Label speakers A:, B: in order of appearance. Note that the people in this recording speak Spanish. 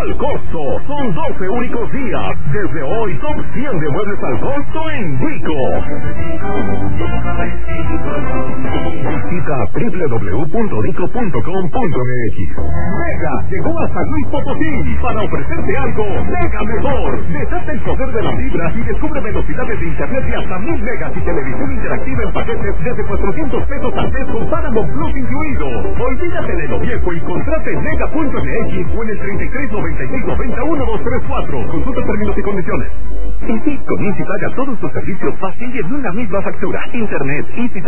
A: al costo. Son 12 únicos días. Desde hoy son 100 de muebles al costo en Vico. Visita www.vico.com.mx. Mega llegó a San Luis Potosí para ofrecerte algo mega mejor. Desata el poder de la fibra y descubre velocidades de internet de hasta 1000 megas y televisión interactiva en paquetes desde 400 pesos al mes con Paramount Plus incluido. Olvídate de lo viejo y contrate en mega.mx o en el 3396901234. Consulta términos y condiciones. En sí, con Easy paga todos tus servicios fácil y en una misma factura. Internet, Easy